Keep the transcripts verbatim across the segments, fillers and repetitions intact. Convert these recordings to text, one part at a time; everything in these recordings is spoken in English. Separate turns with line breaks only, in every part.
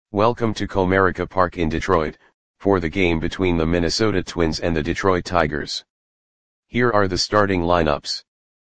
Welcome to Comerica Park in Detroit, for the game between the Minnesota Twins and the Detroit Tigers. Here are the starting lineups.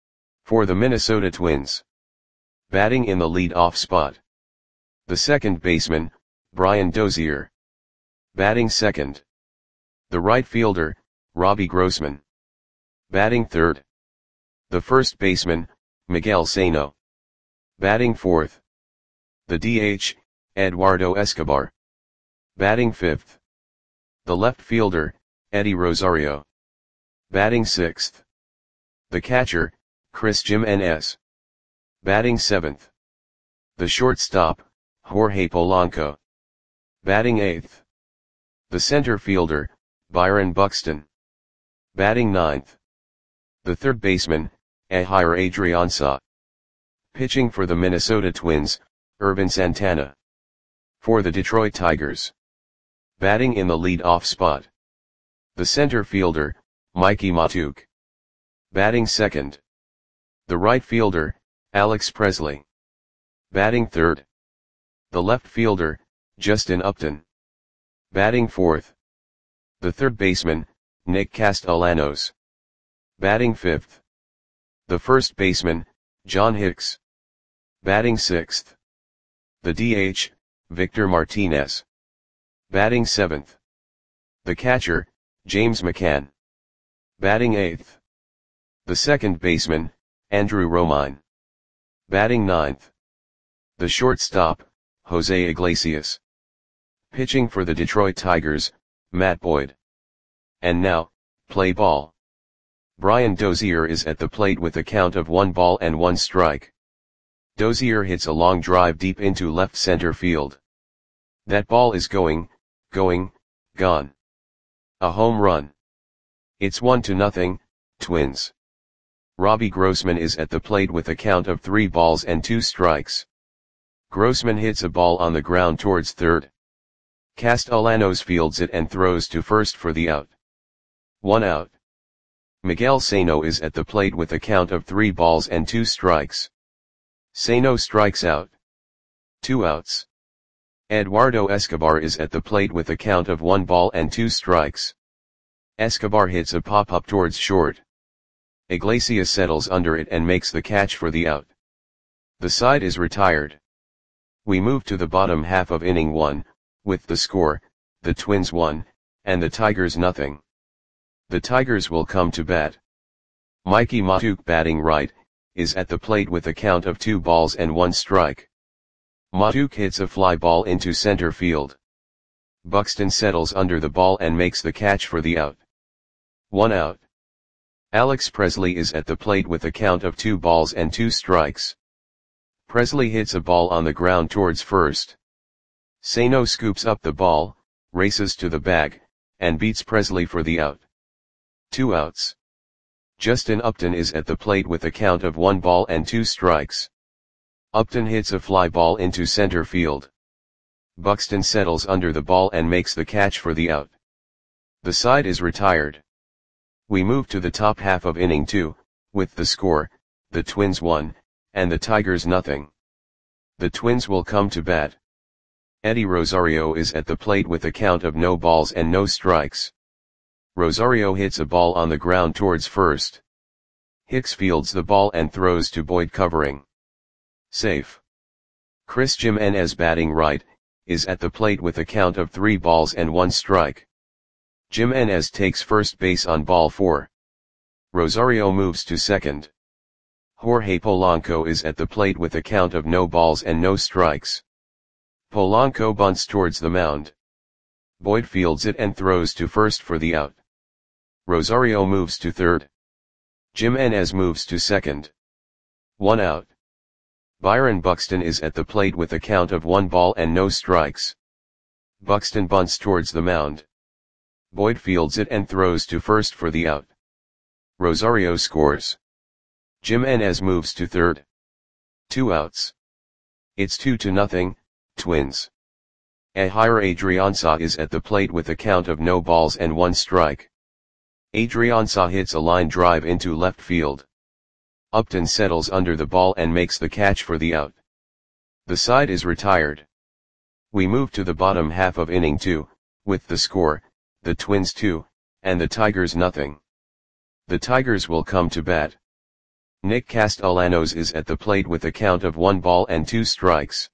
For the Minnesota Twins. Batting in the lead-off spot. The second baseman, Brian Dozier. Batting second. The right fielder, Robbie Grossman. Batting third. The first baseman, Miguel Sano. Batting fourth. The D H, Eduardo Escobar. Batting fifth. The left fielder, Eddie Rosario. Batting sixth. The catcher, Chris Jimenez. Batting seventh. The shortstop, Jorge Polanco. Batting eighth. The center fielder, Byron Buxton. Batting ninth. The third baseman, Ehire Adrianza. Pitching for the Minnesota Twins, Ervin Santana. For the Detroit Tigers. Batting in the lead-off spot. The center fielder, Mickey Mahtook. Batting second. The right fielder, Alex Presley. Batting third. The left fielder, Justin Upton. Batting fourth. The third baseman, Nick Castellanos. Batting fifth. The first baseman, John Hicks. Batting sixth. The D H, Victor Martinez. Batting seventh. The catcher, James McCann. Batting eighth. The second baseman, Andrew Romine. Batting ninth. The shortstop, Jose Iglesias. Pitching for the Detroit Tigers, Matt Boyd. And now, play ball. Brian Dozier is at the plate with a count of one ball and one strike. Dozier hits a long drive deep into left center field. That ball is going, going, gone. A home run. It's one to nothing, Twins. Robbie Grossman is at the plate with a count of three balls and two strikes. Grossman hits a ball on the ground towards third. Castellanos fields it and throws to first for the out. One out. Miguel Sano is at the plate with a count of three balls and two strikes. Sano strikes out. Two outs. Eduardo Escobar is at the plate with a count of one ball and two strikes. Escobar hits a pop-up towards short. Iglesias settles under it and makes the catch for the out. The side is retired. We move to the bottom half of inning one, with the score, the Twins one, and the Tigers nothing. The Tigers will come to bat. Mickey Mahtook batting right, is at the plate with a count of two balls and one strike. Mahtook hits a fly ball into center field. Buxton settles under the ball and makes the catch for the out. One out. Alex Presley is at the plate with a count of two balls and two strikes. Presley hits a ball on the ground towards first. Sano scoops up the ball, races to the bag, and beats Presley for the out. Two outs. Justin Upton is at the plate with a count of one ball and two strikes. Upton hits a fly ball into center field. Buxton settles under the ball and makes the catch for the out. The side is retired. We move to the top half of inning two, with the score, the Twins one, and the Tigers nothing. The Twins will come to bat. Eddie Rosario is at the plate with a count of no balls and no strikes. Rosario hits a ball on the ground towards first. Hicks fields the ball and throws to Boyd covering. Safe. Chris Jimenez batting right, is at the plate with a count of three balls and one strike. Jimenez takes first base on ball four. Rosario moves to second. Jorge Polanco is at the plate with a count of no balls and no strikes. Polanco bunts towards the mound. Boyd fields it and throws to first for the out. Rosario moves to third. Jimenez moves to second. One out. Byron Buxton is at the plate with a count of one ball and no strikes. Buxton bunts towards the mound. Boyd fields it and throws to first for the out. Rosario scores. Jimenez moves to third. Two outs. It's two to nothing, Twins. Ehire Adrianza is at the plate with a count of no balls and one strike. Adrianza hits a line drive into left field. Upton settles under the ball and makes the catch for the out. The side is retired. We move to the bottom half of inning two, with the score, the Twins two, and the Tigers nothing. The Tigers will come to bat. Nick Castellanos is at the plate with a count of one ball and two strikes.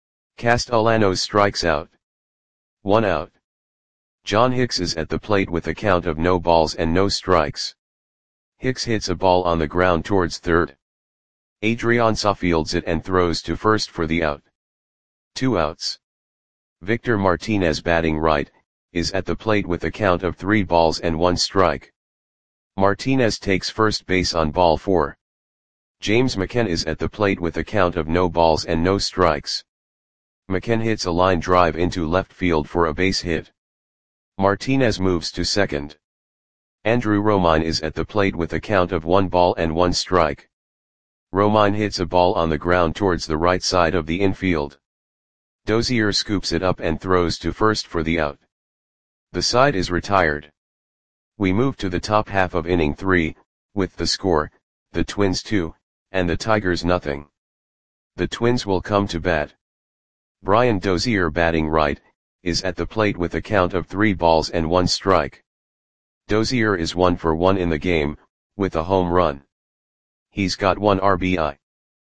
Castellanos strikes out. One out. John Hicks is at the plate with a count of no balls and no strikes. Hicks hits a ball on the ground towards third. Adrianza fields it and throws to first for the out. Two outs. Victor Martinez, batting right, is at the plate with a count of three balls and one strike. Martinez takes first base on ball four. James McCann is at the plate with a count of no balls and no strikes. McCann hits a line drive into left field for a base hit. Martinez moves to second. Andrew Romine is at the plate with a count of one ball and one strike. Romine hits a ball on the ground towards the right side of the infield. Dozier scoops it up and throws to first for the out. The side is retired. We move to the top half of inning three, with the score, the Twins two, and the Tigers nothing. The Twins will come to bat. Brian Dozier, batting right, is at the plate with a count of three balls and one strike. Dozier is one for one in the game, with a home run. He's got one R B I.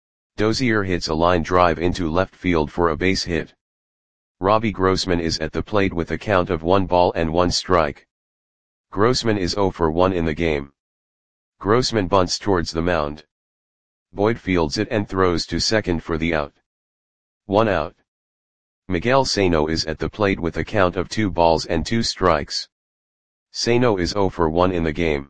Dozier hits a line drive into left field for a base hit. Robbie Grossman is at the plate with a count of one ball and one strike. Grossman is zero for one in the game. Grossman bunts towards the mound. Boyd fields it and throws to second for the out. One out. Miguel Sano is at the plate with a count of two balls and two strikes. Sano is zero for one in the game.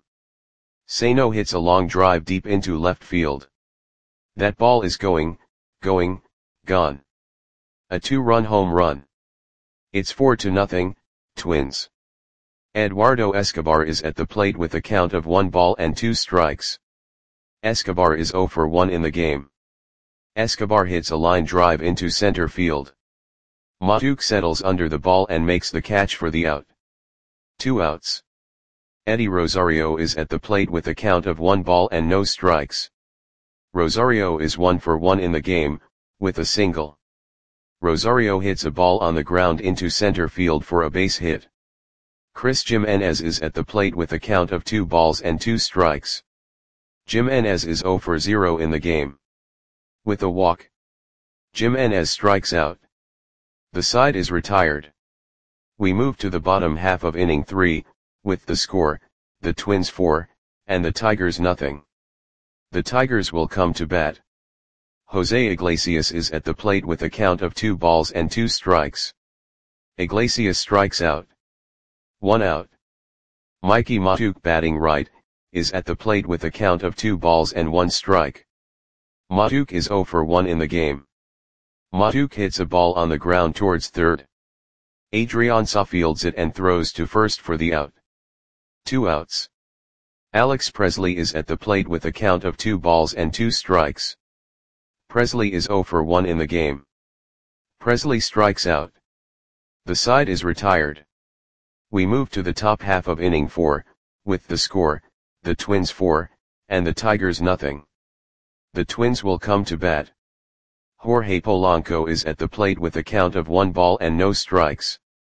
Sano hits a long drive deep into left field. That ball is going, going, gone. A two-run home run. It's four to nothing, Twins. Eduardo Escobar is at the plate with a count of one ball and two strikes. Escobar is zero for one in the game. Escobar hits a line drive into center field. Matuk settles under the ball and makes the catch for the out. Two outs. Eddie Rosario is at the plate with a count of one ball and no strikes. Rosario is one for one in the game, with a single. Rosario hits a ball on the ground into center field for a base hit. Chris Jimenez is at the plate with a count of two balls and two strikes. Jimenez is zero for zero in the game. With a walk. Jimenez strikes out. The side is retired. We move to the bottom half of inning three, with the score, the Twins four, and the Tigers nothing. The Tigers will come to bat. Jose Iglesias is at the plate with a count of two balls and two strikes. Iglesias strikes out. One out. Mikey Matuk, batting right, is at the plate with a count of two balls and one strike. Matuk is zero for one in the game. Matuk hits a ball on the ground towards third. Adrianza fields it and throws to first for the out. Two outs. Alex Presley is at the plate with a count of two balls and two strikes. Presley is zero for one in the game. Presley strikes out. The side is retired. We move to the top half of inning four, with the score, the Twins four, and the Tigers nothing. The Twins will come to bat. Jorge Polanco is at the plate with a count of one ball and no strikes.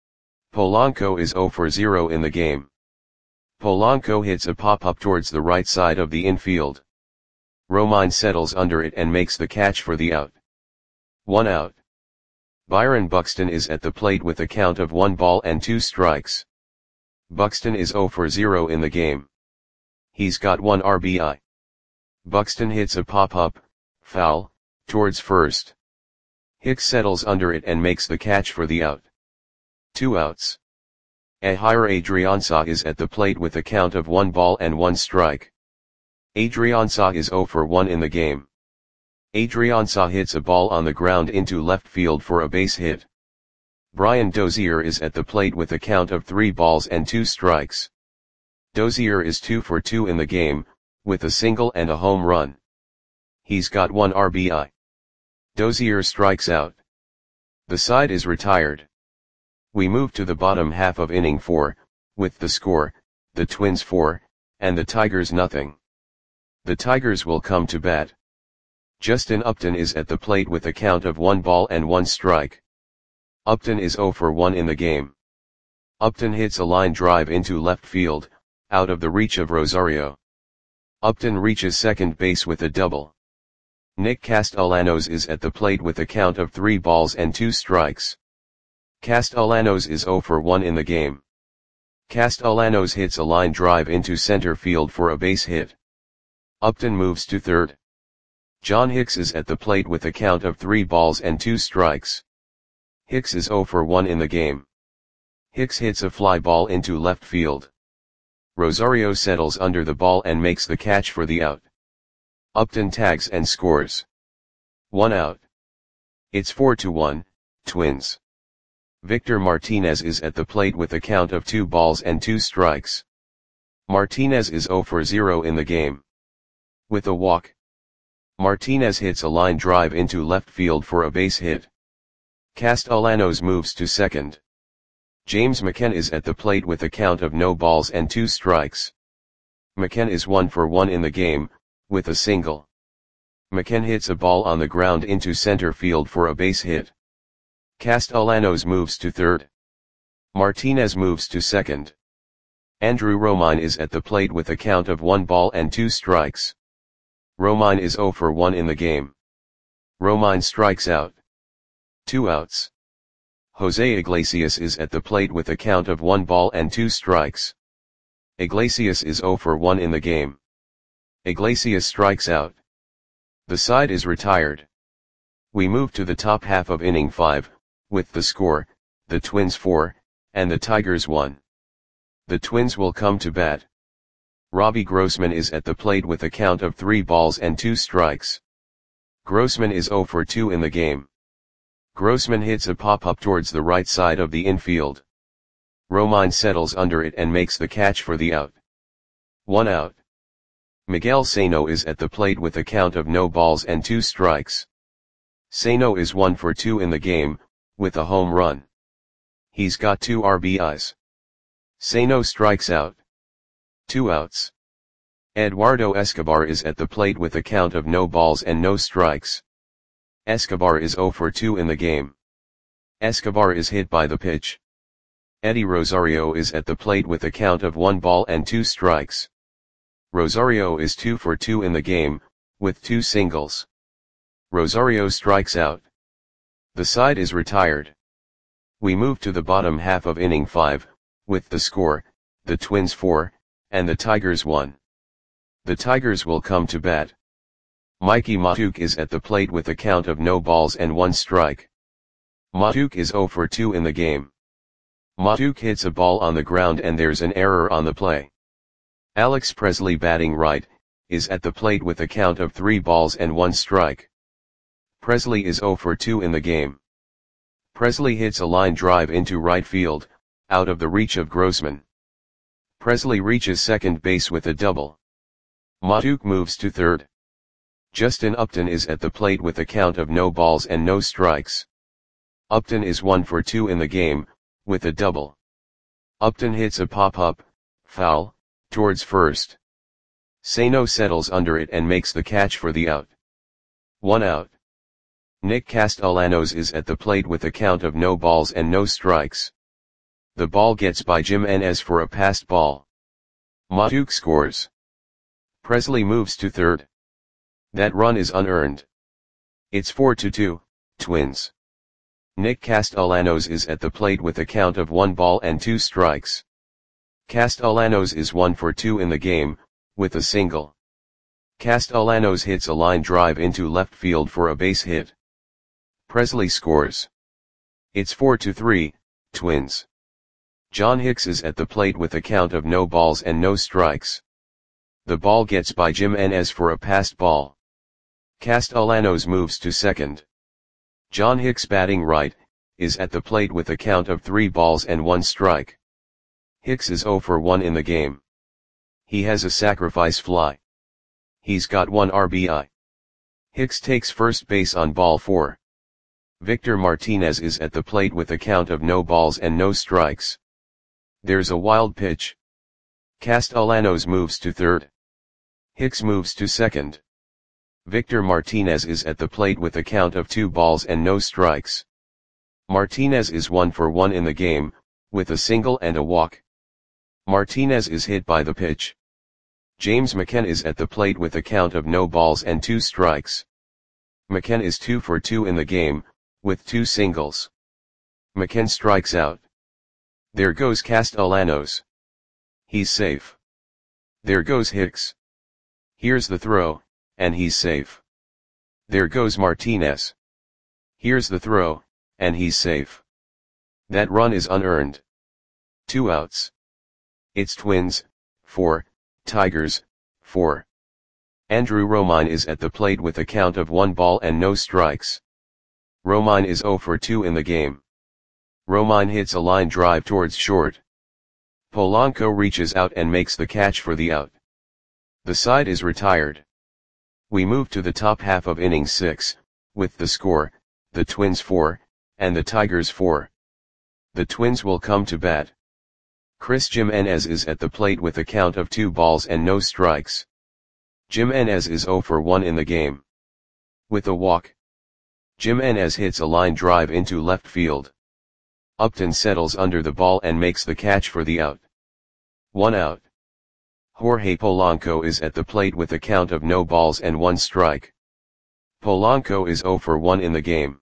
Polanco is zero for zero in the game. Polanco hits a pop-up towards the right side of the infield. Romine settles under it and makes the catch for the out. One out. Byron Buxton is at the plate with a count of one ball and two strikes. Buxton is zero for zero in the game. He's got one R B I. Buxton hits a pop-up, foul, towards first. Hicks settles under it and makes the catch for the out. Two outs. Ehire Adrianza is at the plate with a count of one ball and one strike. Adrianza is zero for one in the game. Adrianza hits a ball on the ground into left field for a base hit. Brian Dozier is at the plate with a count of three balls and two strikes. Dozier is two for two in the game, with a single and a home run. He's got one R B I. Dozier strikes out. The side is retired. We move to the bottom half of inning four, with the score, the Twins four, and the Tigers nothing. The Tigers will come to bat. Justin Upton is at the plate with a count of one ball and one strike. Upton is zero for one in the game. Upton hits a line drive into left field, out of the reach of Rosario. Upton reaches second base with a double. Nick Castellanos is at the plate with a count of three balls and two strikes. Castellanos is zero for one in the game. Castellanos hits a line drive into center field for a base hit. Upton moves to third. John Hicks is at the plate with a count of three balls and two strikes. Hicks is zero for one in the game. Hicks hits a fly ball into left field. Rosario settles under the ball and makes the catch for the out. Upton tags and scores. One out. It's four to one, Twins. Victor Martinez is at the plate with a count of two balls and two strikes. Martinez is zero for zero in the game. With a walk, Martinez hits a line drive into left field for a base hit. Castellanos moves to second. James McCann is at the plate with a count of no balls and two strikes. McCann is one for one in the game, with a single. McCann hits a ball on the ground into center field for a base hit. Castellanos moves to third. Martinez moves to second. Andrew Romine is at the plate with a count of one ball and two strikes. Romine is zero for one in the game. Romine strikes out. Two outs. Jose Iglesias is at the plate with a count of one ball and two strikes. Iglesias is zero for one in the game. Iglesias strikes out. The side is retired. We move to the top half of inning five, with the score, the Twins four, and the Tigers one. The Twins will come to bat. Robbie Grossman is at the plate with a count of three balls and two strikes. Grossman is zero for two in the game. Grossman hits a pop-up towards the right side of the infield. Romine settles under it and makes the catch for the out. One out. Miguel Sano is at the plate with a count of no balls and two strikes. Sano is one for two in the game, with a home run. He's got two R B Is. Sano strikes out. Two outs. Eduardo Escobar is at the plate with a count of no balls and no strikes. Escobar is zero for two in the game. Escobar is hit by the pitch. Eddie Rosario is at the plate with a count of one ball and two strikes. Rosario is two for two in the game, with two singles. Rosario strikes out. The side is retired. We move to the bottom half of inning five, with the score, the Twins four, and the Tigers one. The Tigers will come to bat. Mikey Matuk is at the plate with a count of no balls and one strike. Matuk is zero for two in the game. Matuk hits a ball on the ground and there's an error on the play. Alex Presley, batting right, is at the plate with a count of three balls and one strike. Presley is zero for two in the game. Presley hits a line drive into right field, out of the reach of Grossman. Presley reaches second base with a double. Matuk moves to third. Justin Upton is at the plate with a count of no balls and no strikes. Upton is one for two in the game, with a double. Upton hits a pop-up, foul, towards first. Sano settles under it and makes the catch for the out. One out. Nick Castellanos is at the plate with a count of no balls and no strikes. The ball gets by Jimenez for a passed ball. Matuk scores. Presley moves to third. That run is unearned. It's four to two, Twins. Nick Castellanos is at the plate with a count of one ball and two strikes. Castellanos is one for two in the game, with a single. Castellanos hits a line drive into left field for a base hit. Presley scores. It's four to three, Twins. John Hicks is at the plate with a count of no balls and no strikes. The ball gets by Jimenez for a passed ball. Castellanos moves to second. John Hicks, batting right, is at the plate with a count of three balls and one strike. Hicks is zero for one in the game. He has a sacrifice fly. He's got one R B I. Hicks takes first base on ball four. Victor Martinez is at the plate with a count of no balls and no strikes. There's a wild pitch. Castellanos moves to third. Hicks moves to second. Victor Martinez is at the plate with a count of two balls and no strikes. Martinez is one for one in the game, with a single and a walk. Martinez is hit by the pitch. James McCann is at the plate with a count of no balls and two strikes. McCann is two for two in the game, with two singles. McCann strikes out. There goes Castellanos. He's safe. There goes Hicks. Here's the throw, and he's safe. There goes Martinez. Here's the throw, and he's safe. That run is unearned. Two outs. It's Twins, four, Tigers, four. Andrew Romine is at the plate with a count of one ball and no strikes. Romine is zero for two in the game. Romine hits a line drive towards short. Polanco reaches out and makes the catch for the out. The side is retired. We move to the top half of inning six, with the score, the Twins four, and the Tigers four. The Twins will come to bat. Chris Jimenez is at the plate with a count of two balls and no strikes. Jimenez is zero for one in the game. With a walk. Jimenez hits a line drive into left field. Upton settles under the ball and makes the catch for the out. One out. Jorge Polanco is at the plate with a count of no balls and one strike. Polanco is zero for one in the game.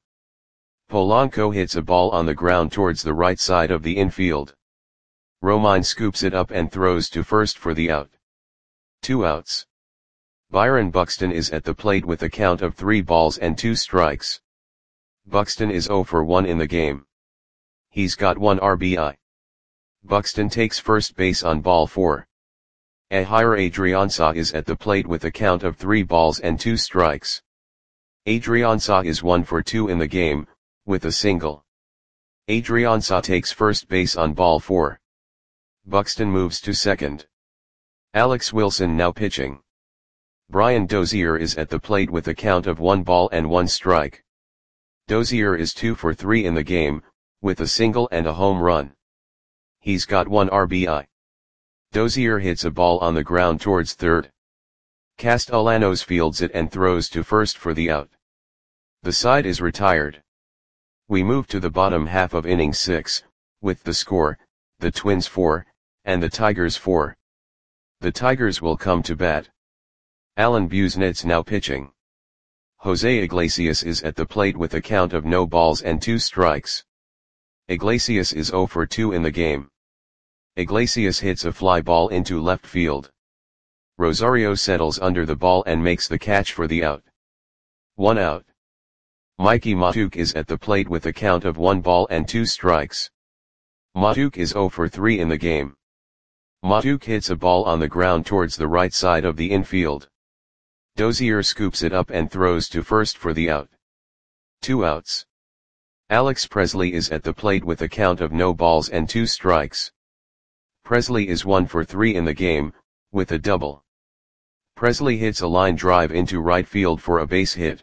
Polanco hits a ball on the ground towards the right side of the infield. Romine scoops it up and throws to first for the out. Two outs. Byron Buxton is at the plate with a count of three balls and two strikes. Buxton is zero for one in the game. He's got one R B I. Buxton takes first base on ball four. Ehire Adrianza is at the plate with a count of three balls and two strikes. Adrianza is one for two in the game, with a single. Adrianza takes first base on ball four. Buxton moves to second. Alex Wilson now pitching. Brian Dozier is at the plate with a count of one ball and one strike. Dozier is two for three in the game, with a single and a home run. He's got one R B I. Dozier hits a ball on the ground towards third. Castellanos fields it and throws to first for the out. The side is retired. We move to the bottom half of inning six, with the score, the Twins four, and the Tigers four. The Tigers will come to bat. Alan Busnets now pitching. Jose Iglesias is at the plate with a count of no balls and two strikes. Iglesias is zero for two in the game. Iglesias hits a fly ball into left field. Rosario settles under the ball and makes the catch for the out. One out. Mikey Matuk is at the plate with a count of one ball and two strikes. Matuk is zero for three in the game. Matuk hits a ball on the ground towards the right side of the infield. Dozier scoops it up and throws to first for the out. Two outs. Alex Presley is at the plate with a count of no balls and two strikes. Presley is one for three in the game, with a double. Presley hits a line drive into right field for a base hit.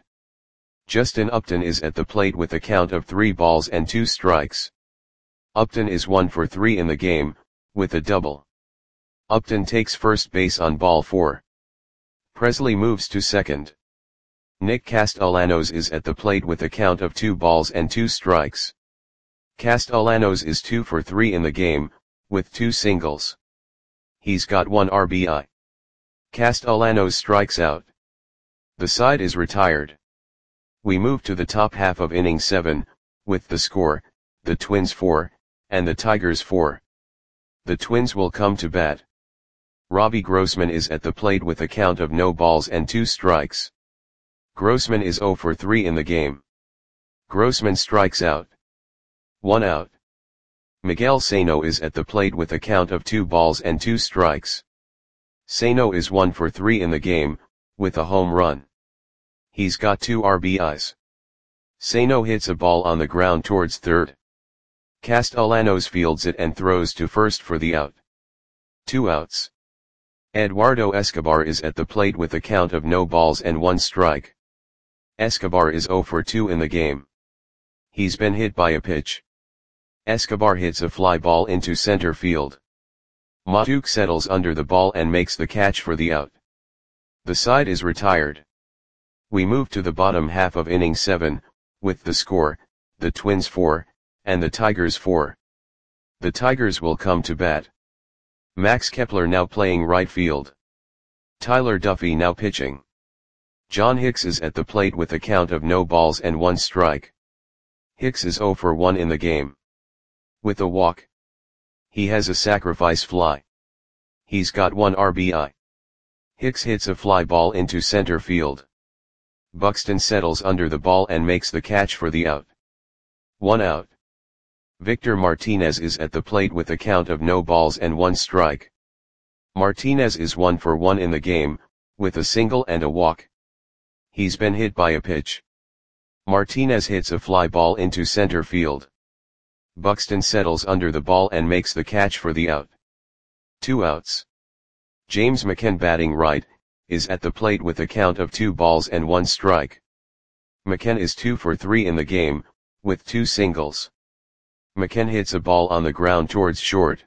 Justin Upton is at the plate with a count of three balls and two strikes. Upton is one for three in the game, with a double. Upton takes first base on ball four. Presley moves to second. Nick Castellanos is at the plate with a count of two balls and two strikes. Castellanos is two for three in the game, with two singles. He's got one R B I. Castellanos strikes out. The side is retired. We move to the top half of inning seven, with the score, the Twins four, and the Tigers four. The Twins will come to bat. Robbie Grossman is at the plate with a count of no balls and two strikes. Grossman is zero for three in the game. Grossman strikes out. One out. Miguel Sano is at the plate with a count of two balls and two strikes. Sano is one for three in the game, with a home run. He's got two R B Is. Sano hits a ball on the ground towards third. Castellanos fields it and throws to first for the out. Two outs. Eduardo Escobar is at the plate with a count of no balls and one strike. Escobar is zero for two in the game. He's been hit by a pitch. Escobar hits a fly ball into center field. Matuk settles under the ball and makes the catch for the out. The side is retired. We move to the bottom half of inning seven, with the score, the Twins four, and the Tigers four. The Tigers will come to bat. Max Kepler now playing right field. Tyler Duffy now pitching. John Hicks is at the plate with a count of no balls and one strike. Hicks is oh for one in the game. With a walk. He has a sacrifice fly. He's got one R B I. Hicks hits a fly ball into center field. Buxton settles under the ball and makes the catch for the out. One out. Victor Martinez is at the plate with a count of no balls and one strike. Martinez is one for one in the game, with a single and a walk. He's been hit by a pitch. Martinez hits a fly ball into center field. Buxton settles under the ball and makes the catch for the out. Two outs. James McCann batting right, is at the plate with a count of two balls and one strike. McCann is two for three in the game, with two singles. McCann hits a ball on the ground towards short.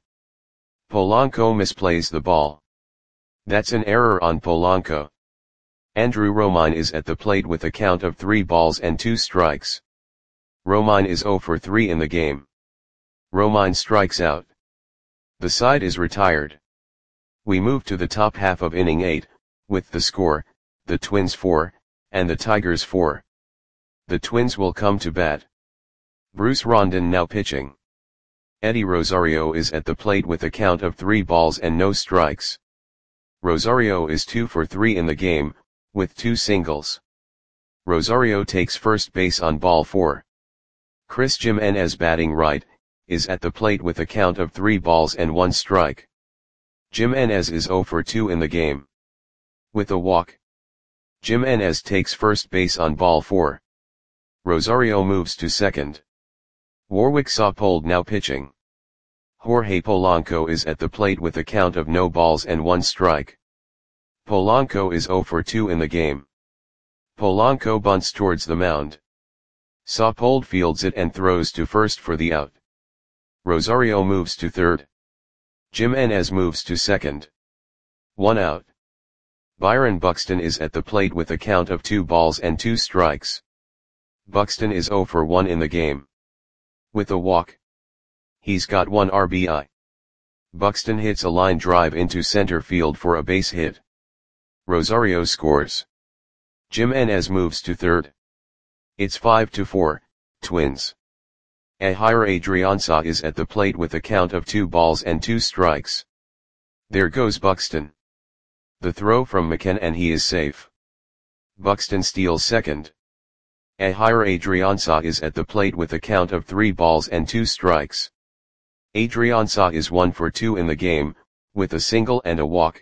Polanco misplays the ball. That's an error on Polanco. Andrew Romine is at the plate with a count of three balls and two strikes. Romine is oh for three in the game. Romine strikes out. The side is retired. We move to the top half of inning eight, with the score, the Twins four, and the Tigers four. The Twins will come to bat. Bruce Rondon now pitching. Eddie Rosario is at the plate with a count of three balls and no strikes. Rosario is two for three in the game, with two singles. Rosario takes first base on ball four. Chris Jimenez batting right, is at the plate with a count of three balls and one strike. Jimenez is oh for two in the game. With a walk. Jimenez takes first base on ball four. Rosario moves to second. Warwick Saupold now pitching. Jorge Polanco is at the plate with a count of no balls and one strike. Polanco is oh for two in the game. Polanco bunts towards the mound. Saupold fields it and throws to first for the out. Rosario moves to third. Jimenez moves to second. One out. Byron Buxton is at the plate with a count of two balls and two strikes. Buxton is oh for one in the game. With a walk. He's got one R B I. Buxton hits a line drive into center field for a base hit. Rosario scores. Jimenez moves to third. It's five to four, Twins. Ehire Adrianza is at the plate with a count of two balls and two strikes. There goes Buxton. The throw from McCann and he is safe. Buxton steals second. Ehire Adrianza is at the plate with a count of three balls and two strikes. Adrianza is one for two in the game, with a single and a walk.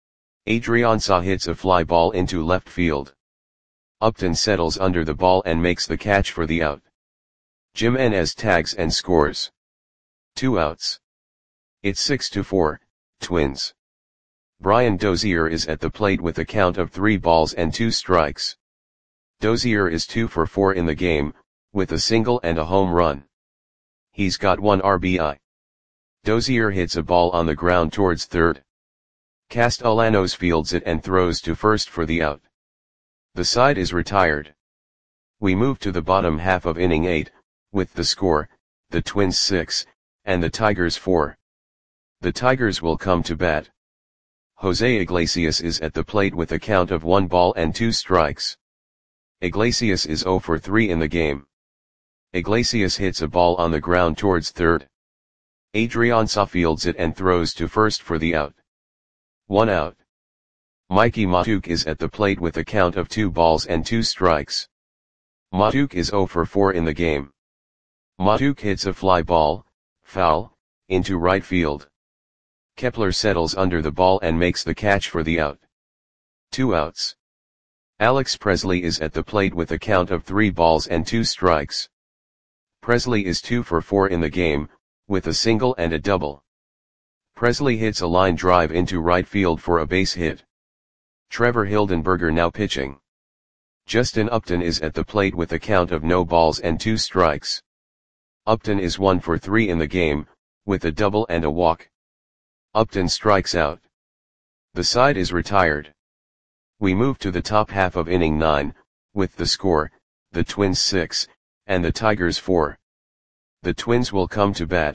Adrianza hits a fly ball into left field. Upton settles under the ball and makes the catch for the out. Jimenez tags and scores. Two outs. It's six to four, Twins. Brian Dozier is at the plate with a count of three balls and two strikes. Dozier is two for four in the game, with a single and a home run. He's got one R B I. Dozier hits a ball on the ground towards third. Castellanos fields it and throws to first for the out. The side is retired. We move to the bottom half of inning eight, with the score, the Twins six, and the Tigers four. The Tigers will come to bat. Jose Iglesias is at the plate with a count of one ball and two strikes. Iglesias is oh for three in the game. Iglesias hits a ball on the ground towards third. Adrianza fields it and throws to first for the out. One out. Mikey Mahtook is at the plate with a count of two balls and two strikes. Mahtook is oh for four in the game. Mahtook hits a fly ball, foul, into right field. Kepler settles under the ball and makes the catch for the out. Two outs. Alex Presley is at the plate with a count of three balls and two strikes. Presley is two for four in the game, with a single and a double. Presley hits a line drive into right field for a base hit. Trevor Hildenberger now pitching. Justin Upton is at the plate with a count of no balls and two strikes. Upton is one for three in the game, with a double and a walk. Upton strikes out. The side is retired. We move to the top half of inning nine, with the score, the Twins six, and the Tigers four. The Twins will come to bat.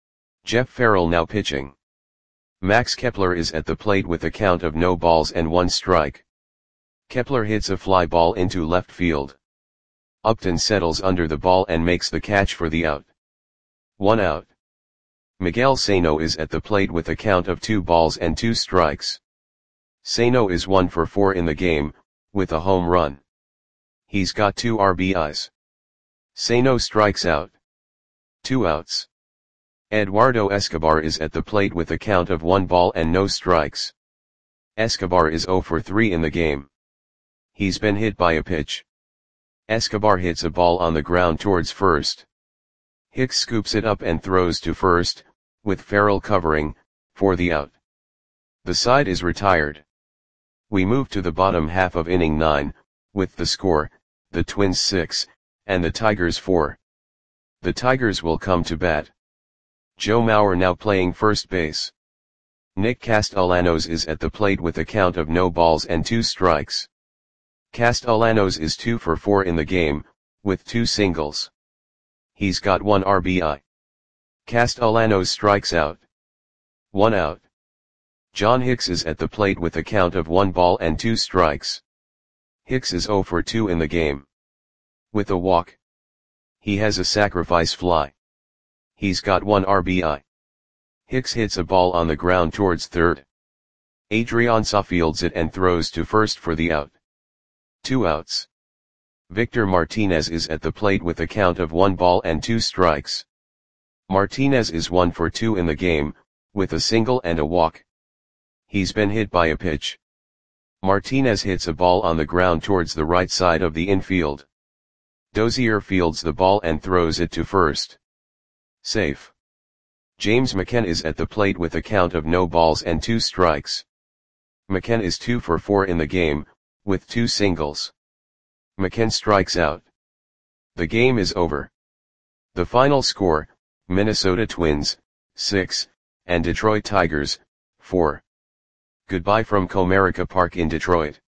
Jeff Farrell now pitching. Max Kepler is at the plate with a count of no balls and one strike. Kepler hits a fly ball into left field. Upton settles under the ball and makes the catch for the out. One out. Miguel Sano is at the plate with a count of two balls and two strikes. Sano is one for four in the game, with a home run. He's got two R B Is. Sano strikes out. Two outs. Eduardo Escobar is at the plate with a count of one ball and no strikes. Escobar is zero for three in the game. He's been hit by a pitch. Escobar hits a ball on the ground towards first. Hicks scoops it up and throws to first, with Farrell covering, for the out. The side is retired. We move to the bottom half of inning nine, with the score, the Twins six, and the Tigers four. The Tigers will come to bat. Joe Mauer now playing first base. Nick Castellanos is at the plate with a count of no balls and two strikes. Castellanos is two for four in the game, with two singles. He's got one R B I. Castellanos strikes out. One out. John Hicks is at the plate with a count of one ball and two strikes. Hicks is zero for two in the game. With a walk. He has a sacrifice fly. He's got one R B I. Hicks hits a ball on the ground towards third. Adrian Saw fields it and throws to first for the out. Two outs. Victor Martinez is at the plate with a count of one ball and two strikes. Martinez is one for two in the game, with a single and a walk. He's been hit by a pitch. Martinez hits a ball on the ground towards the right side of the infield. Dozier fields the ball and throws it to first. Safe. James McCann is at the plate with a count of no balls and two strikes. McCann is two for four in the game, with two singles. McCann strikes out. The game is over. The final score, Minnesota Twins, six, and Detroit Tigers, four. Goodbye from Comerica Park in Detroit.